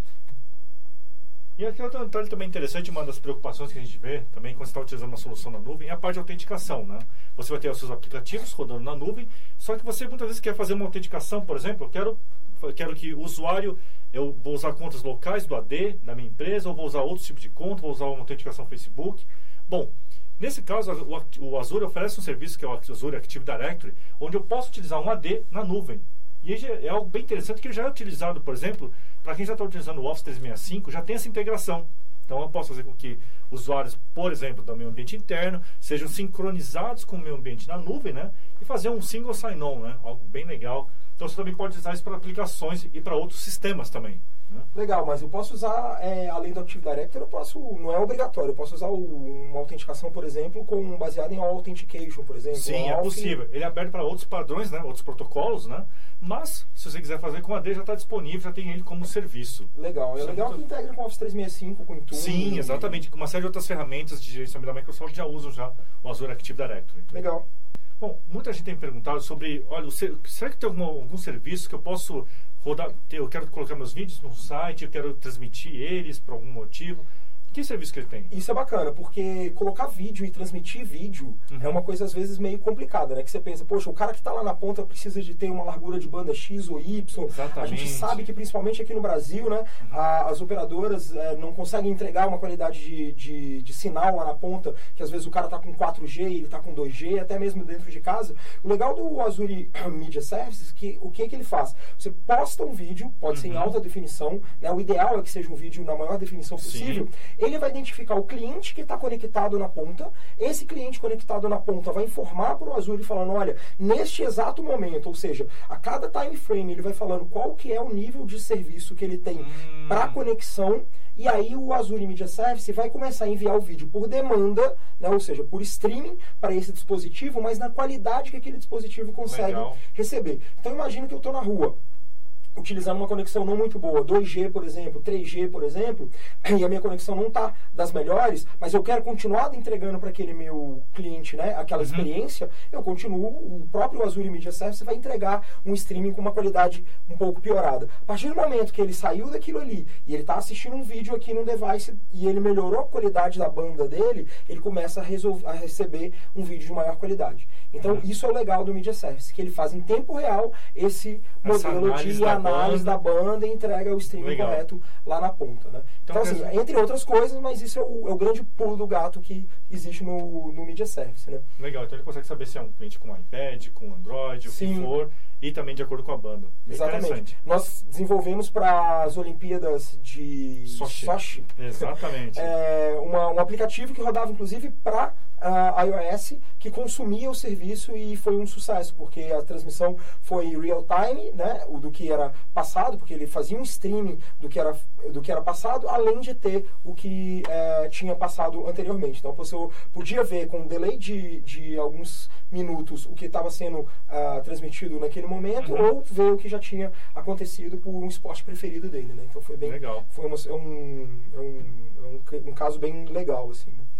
E aqui outro detalhe também interessante, uma das preocupações que a gente vê também quando você está utilizando uma solução na nuvem é a parte de autenticação, né? Você vai ter os seus aplicativos rodando na nuvem, só que você muitas vezes quer fazer uma autenticação, por exemplo, eu quero, eu quero que o usuário, eu vou usar contas locais do A D na minha empresa, ou vou usar outro tipo de conta, vou usar uma autenticação Facebook. Bom, nesse caso, o, o Azure oferece um serviço que é o Azure Active Directory, onde eu posso utilizar um A D na nuvem. E é algo bem interessante que já é utilizado, por exemplo, para quem já está utilizando o Office trezentos e sessenta e cinco, já tem essa integração. Então eu posso fazer com que usuários, por exemplo, do meu ambiente interno, sejam sincronizados com o meu ambiente na nuvem, né? E fazer um single sign-on, né? Algo bem legal. Então você também pode usar isso para aplicações e para outros sistemas também. Né? Legal, mas eu posso usar, é, além do Active Directory, eu posso, não é obrigatório, eu posso usar o, uma autenticação, por exemplo, com, baseada em Authentication, por exemplo. Sim, é possível. Ele é aberto para outros padrões, né? Outros protocolos, né? Mas, se você quiser fazer com a D, já está disponível, já tem ele como serviço. Legal. É legal que integra com o Office trezentos e sessenta e cinco, com Intune. Sim, exatamente. Com uma série de outras ferramentas de gerenciamento da Microsoft já usam já o Azure Active Directory. Legal. Bom, muita gente tem perguntado sobre, olha, será que tem algum, algum serviço que eu posso rodar, eu quero colocar meus vídeos no site, eu quero transmitir eles por algum motivo. Que serviço que ele tem? Isso é bacana, porque colocar vídeo e transmitir vídeo uhum. é uma coisa, às vezes, meio complicada, né? Que você pensa, poxa, o cara que está lá na ponta precisa de ter uma largura de banda X ou Y. Exatamente. A gente sabe que, principalmente aqui no Brasil, né, uhum. a, as operadoras é, não conseguem entregar uma qualidade de, de, de sinal lá na ponta, que às vezes o cara está com quatro G, ele está com dois G, até mesmo dentro de casa. O legal do Azure Media Services, que, o que, que ele faz? Você posta um vídeo, pode uhum. ser em alta definição, né? O ideal é que seja um vídeo na maior definição possível. Sim. Ele vai identificar o cliente que está conectado na ponta. Esse cliente conectado na ponta vai informar para o Azure falando, olha, neste exato momento, ou seja, a cada time frame ele vai falando qual que é o nível de serviço que ele tem hum. para conexão. E aí o Azure Media Service vai começar a enviar o vídeo por demanda, né, ou seja, por streaming para esse dispositivo, mas na qualidade que aquele dispositivo consegue Legal. receber. Então imagina que eu estou na rua, utilizando uma conexão não muito boa, dois G, por exemplo, três G, por exemplo, e a minha conexão não está das melhores, mas eu quero continuar entregando para aquele meu cliente, né, aquela uhum. experiência, eu continuo, o próprio Azure Media Service vai entregar um streaming com uma qualidade um pouco piorada. A partir do momento que ele saiu daquilo ali, e ele está assistindo um vídeo aqui no device, e ele melhorou a qualidade da banda dele, ele começa a, resolver, a receber um vídeo de maior qualidade. Então, uhum. isso é o legal do Media Service, que ele faz em tempo real esse Essa modelo de análise da banda e entrega o streaming Legal. correto lá na ponta, né? Então, então assim, entre outras coisas, mas isso é o, é o grande pulo do gato que existe no, no Media Service, né? Legal, então ele consegue saber se é um cliente com iPad, com Android, o que for, e também de acordo com a banda. Bem Exatamente. Nós desenvolvemos para as Olimpíadas de Sochi. Sochi Exatamente. é, uma, um aplicativo que rodava, inclusive, para uh, iOS, que consumia o serviço e foi um sucesso, porque a transmissão foi real time, né, o do que era passado, porque ele fazia um streaming do que era, do que era passado, além de ter o que é, tinha passado anteriormente. Então, você podia ver com um delay de, de alguns minutos o que estava sendo uh, transmitido naquele momento, uhum. ou ver o que já tinha acontecido por um esporte preferido dele, né? Então foi bem legal. Foi uma, é um, é um, é um, um caso bem legal, assim, né?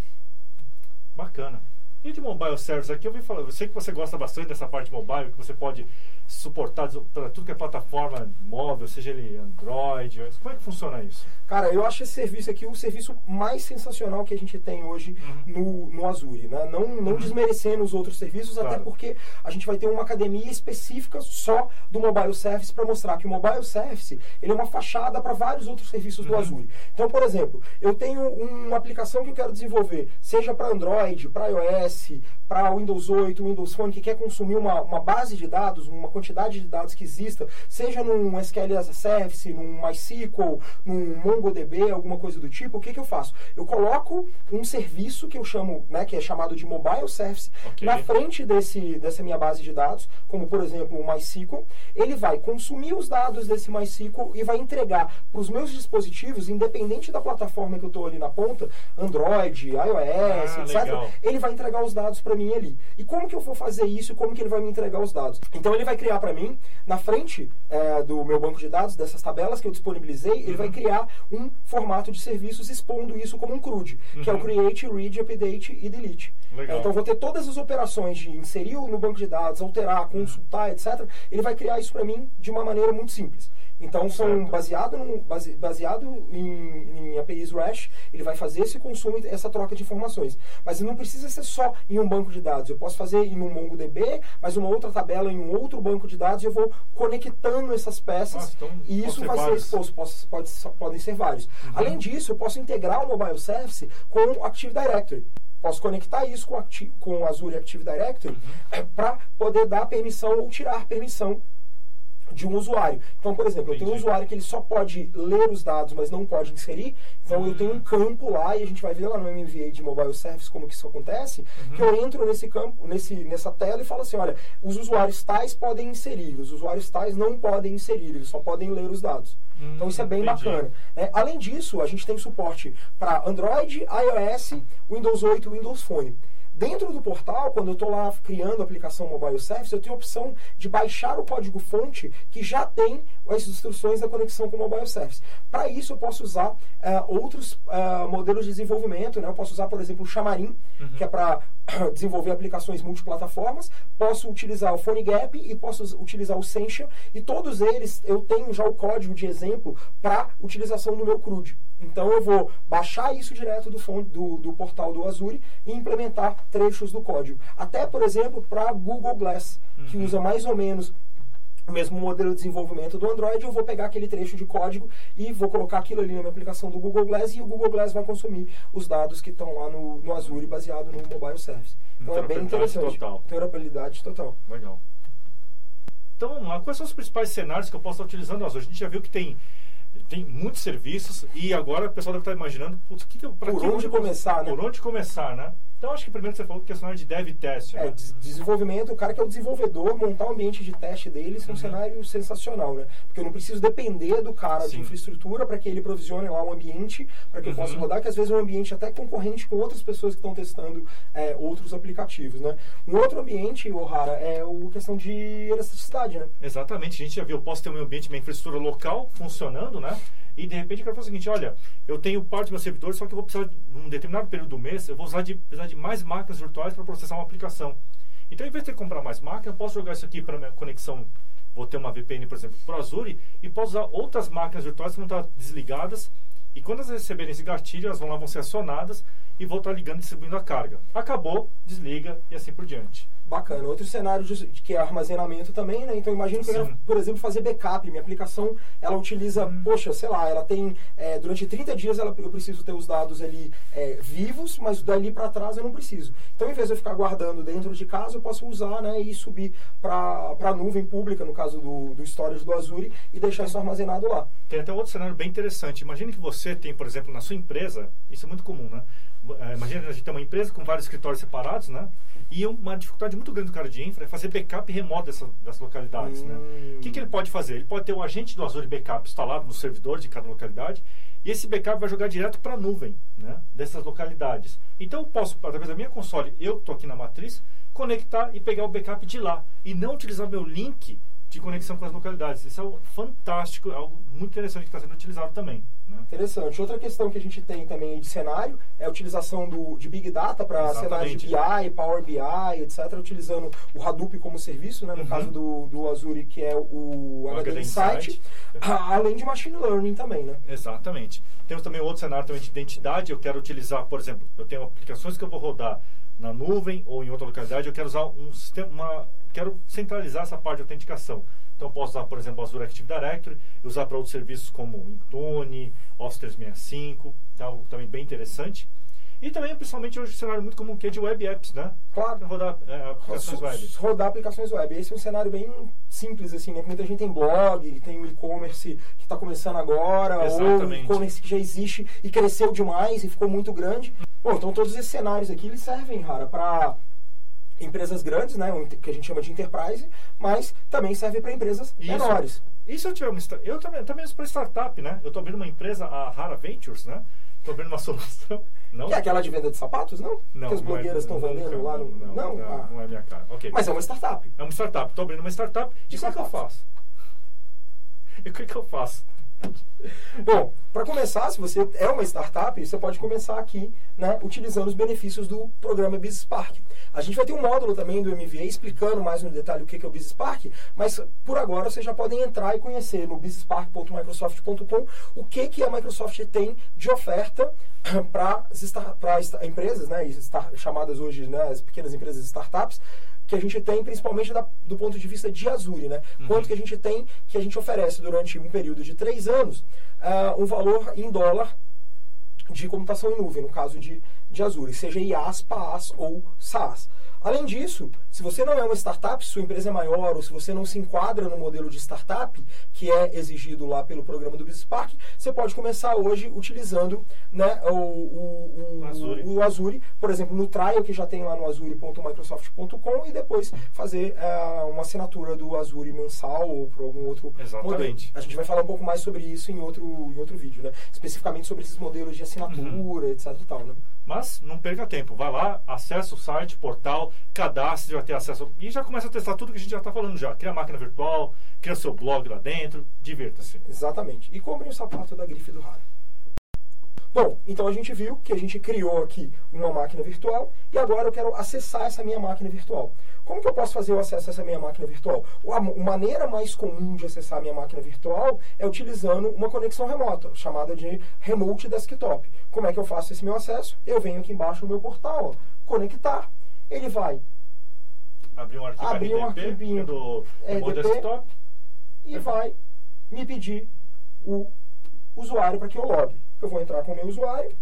Bacana. E de mobile service aqui, eu vi falar, eu sei que você gosta bastante dessa parte mobile, que você pode suportar para tudo que é plataforma móvel, seja ele Android. Como é que funciona isso? Cara, eu acho esse serviço aqui o serviço mais sensacional que a gente tem hoje uhum. no, no Azure, né? Não, não uhum. desmerecendo os outros serviços, claro. Até porque a gente vai ter uma academia específica só do Mobile Service para mostrar que o Mobile Service ele é uma fachada para vários outros serviços uhum. do Azure. Então, por exemplo, eu tenho uma aplicação que eu quero desenvolver, seja para Android, para iOS, para Windows oito, Windows Phone, que quer consumir uma, uma base de dados, uma quantidade de dados que exista, seja num S Q L as a Service, num MySQL, num MongoDB, alguma coisa do tipo, o que, que eu faço? Eu coloco um serviço que eu chamo, né, que é chamado de Mobile Service, okay. na frente desse, dessa minha base de dados, como por exemplo o MySQL, ele vai consumir os dados desse MySQL e vai entregar para os meus dispositivos, independente da plataforma que eu estou ali na ponta, Android, iOS, ah, etcétera, legal. Ele vai entregar entregar os dados para mim ali. E como que eu vou fazer isso e como que ele vai me entregar os dados? Então ele vai criar para mim, na frente é, do meu banco de dados, dessas tabelas que eu disponibilizei, uhum. ele vai criar um formato de serviços expondo isso como um C R U D, uhum. que é o Create, Read, Update e Delete. Legal. Então eu vou ter todas as operações de inserir no banco de dados, alterar, consultar, uhum. etcétera. Ele vai criar isso para mim de uma maneira muito simples. Então, são baseado, no, base, baseado em, em A P Is REST, ele vai fazer esse consumo e essa troca de informações. Mas não precisa ser só em um banco de dados. Eu posso fazer em um MongoDB, mas uma outra tabela em um outro banco de dados e eu vou conectando essas peças. Nossa, então, e isso vai ser exposto. Pode, pode, podem ser vários. Uhum. Além disso, eu posso integrar o Mobile Service com o Active Directory. Posso conectar isso com, Acti com o Azure Active Directory uhum. para poder dar permissão ou tirar permissão de um usuário. Então, por exemplo, Entendi. eu tenho um usuário que ele só pode ler os dados, mas não pode inserir. Então, uhum. eu tenho um campo lá, e a gente vai ver lá no M V A de Mobile Service como que isso acontece, uhum. que eu entro nesse campo, nesse, nessa tela e falo assim, olha, os usuários tais podem inserir, os usuários tais não podem inserir, eles só podem ler os dados. Uhum. Então, isso é bem Entendi. bacana. É, além disso, a gente tem suporte para Android, iOS, Windows oito e Windows Phone. Dentro do portal, quando eu estou lá criando a aplicação Mobile Service, eu tenho a opção de baixar o código-fonte que já tem as instruções da conexão com o Mobile Service. Para isso, eu posso usar uh, outros uh, modelos de desenvolvimento. Né? Eu posso usar, por exemplo, o Xamarin, uhum. que é para desenvolver aplicações multiplataformas. Posso utilizar o PhoneGap e posso utilizar o Sencha. E todos eles, eu tenho já o código de exemplo para utilização do meu C R U D. Então, eu vou baixar isso direto do, fonte, do, do portal do Azure e implementar trechos do código. Até, por exemplo, para Google Glass, uhum. que usa mais ou menos o mesmo modelo de desenvolvimento do Android, eu vou pegar aquele trecho de código e vou colocar aquilo ali na minha aplicação do Google Glass e o Google Glass vai consumir os dados que estão lá no, no Azure baseado no Mobile Service. Então, é bem interessante. Total. Interoperabilidade total. Legal. Então, vamos lá. Quais são os principais cenários que eu posso estar utilizando o Azure? A gente já viu que tem... Tem muitos serviços e agora o pessoal deve estar imaginando putz, que que eu, por que onde eu, começar, né? Por onde começar, né? Então acho que primeiro você falou que é cenário de dev e teste. É, né? desenvolvimento, o cara que é o desenvolvedor, montar o ambiente de teste dele, isso é um uhum. cenário sensacional, né? Porque eu não preciso depender do cara Sim. de infraestrutura para que ele provisione lá um ambiente, para que uhum. eu possa rodar, que às vezes é um ambiente até concorrente com outras pessoas que estão testando é, outros aplicativos, né? Um outro ambiente, O'Hara, é a questão de elasticidade, né? Exatamente, a gente já viu, eu posso ter um ambiente, minha infraestrutura local funcionando, né? E de repente eu quero fazer o seguinte, olha, eu tenho parte do meu servidor, só que eu vou precisar, num determinado período do mês, eu vou usar de, precisar de mais máquinas virtuais para processar uma aplicação. Então, em vez de ter que comprar mais máquinas, eu posso jogar isso aqui para minha conexão, vou ter uma V P N, por exemplo, para o Azure, e posso usar outras máquinas virtuais que vão estar desligadas, e quando elas receberem esse gatilho, elas vão lá, vão ser acionadas, e vou estar ligando e distribuindo a carga. Acabou, desliga, e assim por diante. Bacana. Outro cenário de, que é armazenamento também, né? Então, imagina que eu quero, por exemplo, fazer backup. Minha aplicação, ela utiliza, hum. poxa, sei lá, ela tem, é, durante trinta dias ela, eu preciso ter os dados ali é, vivos, mas dali para trás eu não preciso. Então, em vez de eu ficar guardando dentro de casa, eu posso usar, né, e subir para a nuvem pública, no caso do, do storage do Azure, e deixar isso armazenado lá. Tem até outro cenário bem interessante. Imagine que você tem, por exemplo, na sua empresa, isso é muito comum, né? Imagina a gente tem uma empresa com vários escritórios separados, né? E uma dificuldade muito grande do cara de infra é fazer backup remoto dessa, dessas localidades, hum. né? O que, que ele pode fazer? Ele pode ter um agente do Azure Backup instalado no servidor de cada localidade e esse backup vai jogar direto para a nuvem, né? Dessas localidades. Então eu posso, através da minha console, eu estou aqui na matriz, conectar e pegar o backup de lá e não utilizar meu link de conexão com as localidades. Isso é algo fantástico, é algo muito interessante que está sendo utilizado também. Né? Interessante. Outra questão que a gente tem também de cenário é a utilização do, de Big Data para cenários de B I, Power B I, etcétera, utilizando o Hadoop como serviço, né? no uhum. caso do, do Azure, que é o, o H D Insight, Insight. além de Machine Learning também. Né? Exatamente. Temos também outro cenário também de identidade. Eu quero utilizar, por exemplo, eu tenho aplicações que eu vou rodar na nuvem ou em outra localidade, eu quero usar um sistema, uma, quero centralizar essa parte de autenticação. Então, eu posso usar, por exemplo, o Azure Active Directory, usar para outros serviços como Intune, Office trezentos e sessenta e cinco, é algo também bem interessante. E também, principalmente, hoje, um cenário muito comum que é de web apps, né? Claro. Rodar é, aplicações web. Rodar aplicações web. Esse é um cenário bem simples, assim, né? Muita gente tem blog, tem o e-commerce que está começando agora, Exatamente. ou o e-commerce que já existe e cresceu demais e ficou muito grande. Bom, então todos esses cenários aqui, eles servem, Rara, para empresas grandes, né, que a gente chama de enterprise, mas também serve para empresas Isso. menores. E se eu tiver uma eu também, também para startup, né? Eu estou abrindo uma empresa, a Rara Ventures, né? Estou vendo uma solução. Não? Que é aquela de venda de sapatos, não? Não. Que as blogueiras estão é, vendendo não, lá no... Não, não, não, ah. não é minha cara. Okay. Mas é uma startup. É uma startup. Estou abrindo uma startup. E o que eu faço? E o que, que eu faço? Bom, para começar, se você é uma startup, você pode começar aqui, né, utilizando os benefícios do programa BusinessSpark. A gente vai ter um módulo também do M V A explicando mais no detalhe o que é o BusinessSpark, mas por agora vocês já podem entrar e conhecer no businesspark ponto microsoft ponto com o que, que a Microsoft tem de oferta para empresas, né, estar, chamadas hoje, né, as pequenas empresas startups, que a gente tem, principalmente da, do ponto de vista de Azure, né? Uhum. Quanto que a gente tem, que a gente oferece durante um período de três anos, uh, um valor em dólar de computação em nuvem, no caso de, de Azure, seja IaaS, PaaS ou SaaS. Além disso, se você não é uma startup, se sua empresa é maior, ou se você não se enquadra no modelo de startup, que é exigido lá pelo programa do BusinessSpark, você pode começar hoje utilizando, né, o, o, o, Azure. o Azure, por exemplo, no trial que já tem lá no azure ponto microsoft ponto com e depois fazer uh, uma assinatura do Azure mensal ou por algum outro Exatamente. modelo. A gente vai falar um pouco mais sobre isso em outro, em outro vídeo, né? Especificamente sobre esses modelos de assinatura, uhum. etc e tal, né? Mas não perca tempo, vai lá, acessa o site, portal, cadastre, vai ter acesso e já começa a testar tudo que a gente já está falando já. Cria máquina virtual, cria seu blog lá dentro, divirta-se. Exatamente. E comprem o sapato da grife do Harry. Bom, então a gente viu que a gente criou aqui uma máquina virtual e agora eu quero acessar essa minha máquina virtual. Como que eu posso fazer o acesso a essa minha máquina virtual? A maneira mais comum de acessar a minha máquina virtual é utilizando uma conexão remota, chamada de Remote Desktop. Como é que eu faço esse meu acesso? Eu venho aqui embaixo no meu portal, ó, conectar. Ele vai abrir um arquivo abrir um arquivinho do Remote Desktop e vai me pedir o usuário para que eu logue. Eu vou entrar com o meu usuário.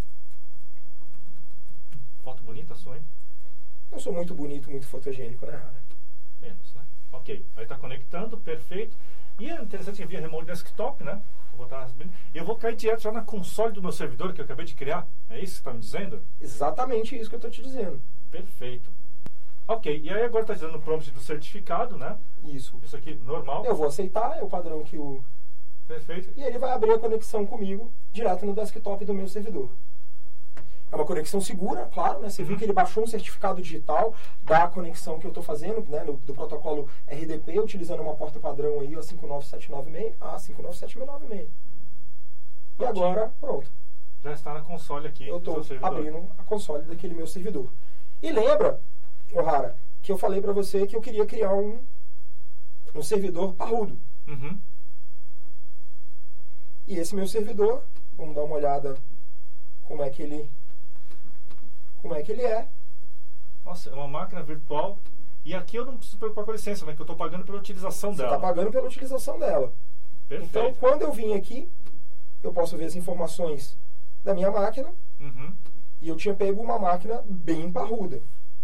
Foto bonita sua, hein? Eu sou muito bonito, muito fotogênico, né, Rara? Menos, né? Ok. Aí está conectando, perfeito. E é interessante que via Remote Desktop, né? Vou botar e eu vou cair direto já na console do meu servidor que eu acabei de criar. É isso que você está me dizendo? Exatamente isso que eu estou te dizendo. Perfeito. Ok. E aí agora está dizendo o prompt do certificado, né? Isso. Isso aqui, normal. Eu vou aceitar, é o padrão que o... Perfeito. E ele vai abrir a conexão comigo direto no desktop do meu servidor. É uma conexão segura, claro, né? Você uhum. viu que ele baixou um certificado digital da conexão que eu estou fazendo, né? Do, do protocolo R D P, utilizando uma porta padrão aí, a cinco nove sete nove seis, a cinco nove sete seis nove seis. E agora, pronto. Já está na console aqui. Eu estou abrindo a console daquele meu servidor. E lembra, O'Hara, que eu falei para você que eu queria criar um, um servidor parrudo. Uhum. E esse meu servidor, vamos dar uma olhada como é que ele, como é que ele é. Nossa, é uma máquina virtual. E aqui eu não preciso preocupar com a licença, né? Que eu estou pagando pela utilização Você dela. Você está pagando pela utilização dela. Perfeito. Então, quando eu vim aqui, eu posso ver as informações da minha máquina. Uhum. E eu tinha pego uma máquina bem parruda.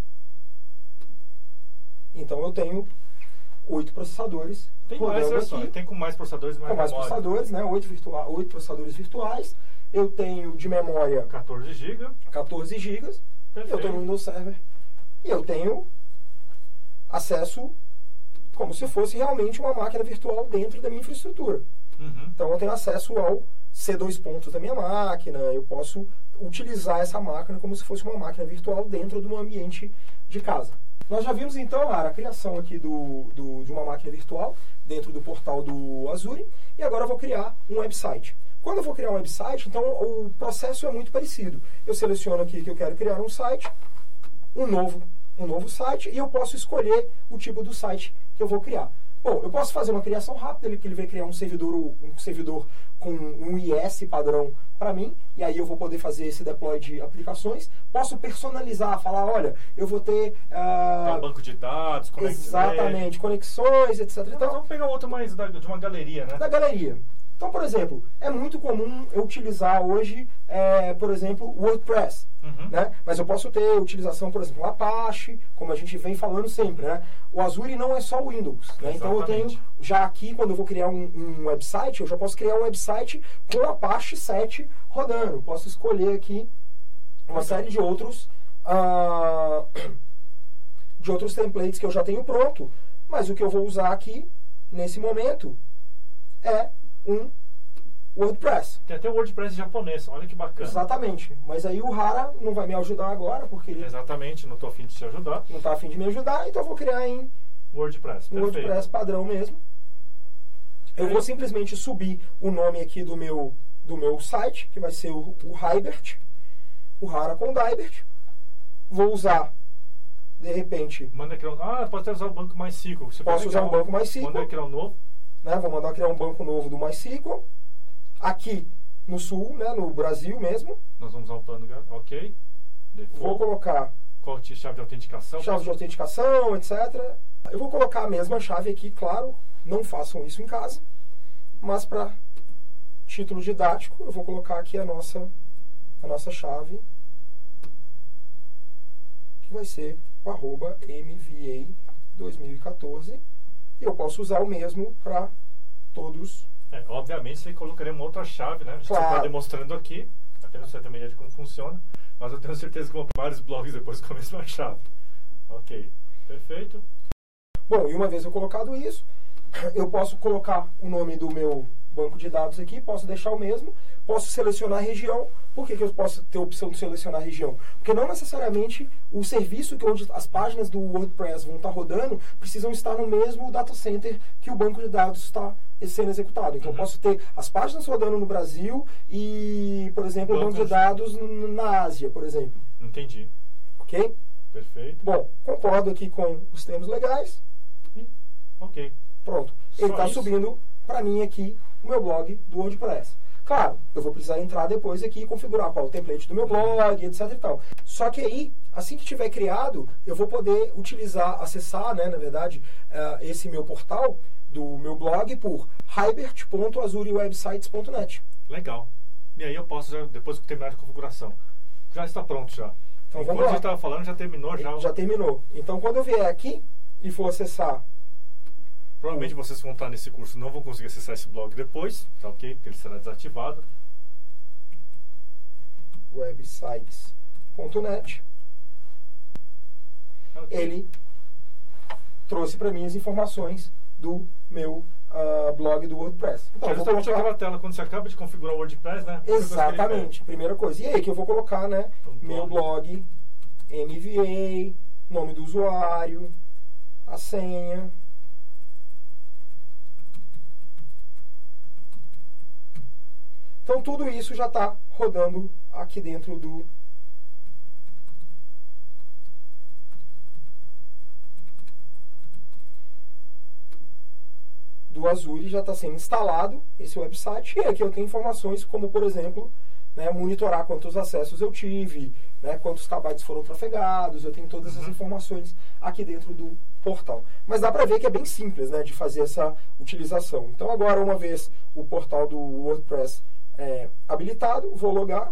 Então, eu tenho oito processadores. Tem mais versões, tem com mais processadores, mais com mais memória. processadores, né? Oito, virtua oito processadores virtuais. Eu tenho de memória quatorze gigas. quatorze gigas. Eu estou no Windows Server. E eu tenho acesso como se fosse realmente uma máquina virtual dentro da minha infraestrutura. Uhum. Então eu tenho acesso ao C dois pontos da minha máquina. Eu posso utilizar essa máquina como se fosse uma máquina virtual dentro de um ambiente de casa. Nós já vimos então, Lara, a criação aqui do, do, de uma máquina virtual dentro do portal do Azure. E agora eu vou criar um website. Quando eu vou criar um website, então o processo é muito parecido. Eu seleciono aqui que eu quero criar um site, um novo, um novo site, e eu posso escolher o tipo do site que eu vou criar. Bom, eu posso fazer uma criação rápida, que ele vai criar um servidor, um servidor com um I S padrão para mim, e aí eu vou poder fazer esse deploy de aplicações. Posso personalizar, falar, olha, eu vou ter... Uh, um banco de dados, conexões. Exatamente, conexões, etcétera. Então, vamos pegar outro mais da, de uma galeria, né? Da galeria. Então, por exemplo, é muito comum eu utilizar hoje, é, por exemplo, WordPress. Uhum. Né? Mas eu posso ter utilização, por exemplo, Apache, como a gente vem falando sempre. Né? O Azure não é só o Windows. Né? Então eu tenho, já aqui, quando eu vou criar um, um website, eu já posso criar um website com Apache sete rodando. Posso escolher aqui uma uhum. série de outros, uh, de outros templates que eu já tenho pronto. Mas o que eu vou usar aqui, nesse momento, é um WordPress. Tem até o WordPress japonês, olha que bacana. Exatamente. Mas aí o Hara não vai me ajudar agora, porque ele... Exatamente, não estou afim de te ajudar. Não está afim de me ajudar, então eu vou criar em WordPress, no perfeito. WordPress padrão mesmo. Eu vou simplesmente subir o nome aqui do meu, do meu site, que vai ser o, o Hybert, o Hara com Dybert. Vou usar, de repente... Manda criar um... Ah, pode até usar o banco MySQL. Você Posso usar um banco MySQL. Manda criar um novo. Né, vou mandar criar um banco novo do MySQL. Aqui no sul, né, no Brasil mesmo. Nós vamos usar um plano, ok. Default. Vou colocar... Qual a chave de autenticação? Chave de autenticação, etcétera. Eu vou colocar a mesma chave aqui, claro. Não façam isso em casa. Mas para título didático, eu vou colocar aqui a nossa, a nossa chave, que vai ser o arroba M V A dois mil e quatorze. E eu posso usar o mesmo para todos. É, obviamente, você colocaria uma outra chave, né? Claro. Você está demonstrando aqui, apenas você tem uma ideia de como funciona, mas eu tenho certeza que vão ter vários blogs depois com a mesma chave. Ok, perfeito. Bom, e uma vez eu colocado isso, eu posso colocar o nome do meu banco de dados aqui, posso deixar o mesmo, posso selecionar a região. Por que, que eu posso ter a opção de selecionar a região? Porque não necessariamente o serviço que onde as páginas do WordPress vão estar rodando precisam estar no mesmo data center que o banco de dados está sendo executado. Então, uhum. eu posso ter as páginas rodando no Brasil e, por exemplo, o banco de dados na Ásia, por exemplo. Entendi. Ok? Perfeito. Bom, concordo aqui com os termos legais. E, ok. Pronto. Ele está subindo para mim aqui o meu blog do WordPress. Claro, eu vou precisar entrar depois aqui e configurar qual é o template do meu blog, etc e tal. Só que aí, assim que tiver criado, eu vou poder utilizar, acessar, né, na verdade, uh, esse meu portal do meu blog por hybert ponto azure websites ponto net. Legal. E aí eu posso, já, depois que terminar a configuração, já está pronto já. Então, Enquanto vamos lá. a gente estava falando, já terminou. Já, já terminou. Então, quando eu vier aqui e for acessar... Provavelmente vocês que vão estar nesse curso não vão conseguir acessar esse blog depois, tá ok? Porque ele será desativado. websites ponto net. Okay. Ele trouxe para mim as informações do meu uh, blog do WordPress. Então, é justamente colocar... aquela tela quando você acaba de configurar o WordPress, né? Exatamente, coisa primeira coisa. E aí que eu vou colocar, né? Um meu blog, M V A, nome do usuário, a senha. Então, tudo isso já está rodando aqui dentro do do Azure, já está sendo instalado esse website. E aqui eu tenho informações como, por exemplo, né, monitorar quantos acessos eu tive, né, quantos kbytes foram trafegados. Eu tenho todas as informações aqui dentro do portal. Mas dá para ver que é bem simples, né, de fazer essa utilização. Então, agora, uma vez o portal do WordPress É, habilitado, vou logar.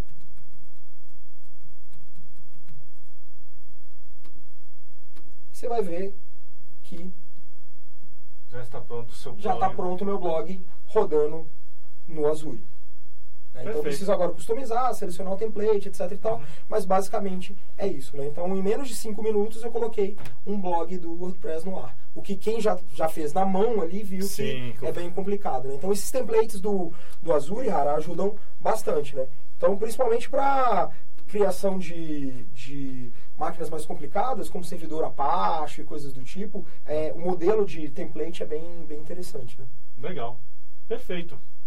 Você vai ver que já está pronto o seu blog. Já está pronto o meu blog rodando no Azure. Né? Então eu preciso agora customizar, selecionar o template, etc e tal, uhum. Mas basicamente é isso, né? Então em menos de cinco minutos eu coloquei um blog do WordPress no ar. O que quem já, já fez na mão ali viu Sim, que é bem complicado, né? Então esses templates do, do Azure, Hara, ajudam bastante, né? Então principalmente para criação de, de máquinas mais complicadas, como servidor Apache e coisas do tipo, é, o modelo de template é bem, bem interessante, né? Legal. Perfeito.